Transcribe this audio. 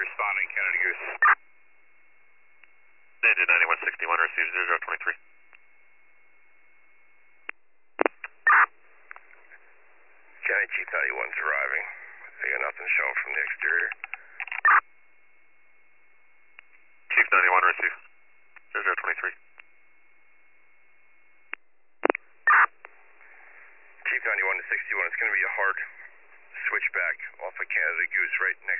responding, Canada Goose. Engine 9161, receive 0023. County Chief 91's arriving. They got nothing showing from the exterior. Chief 91, receive 0023. Chief 91 to 61, it's going to be a hard switchback off of Canada Goose right next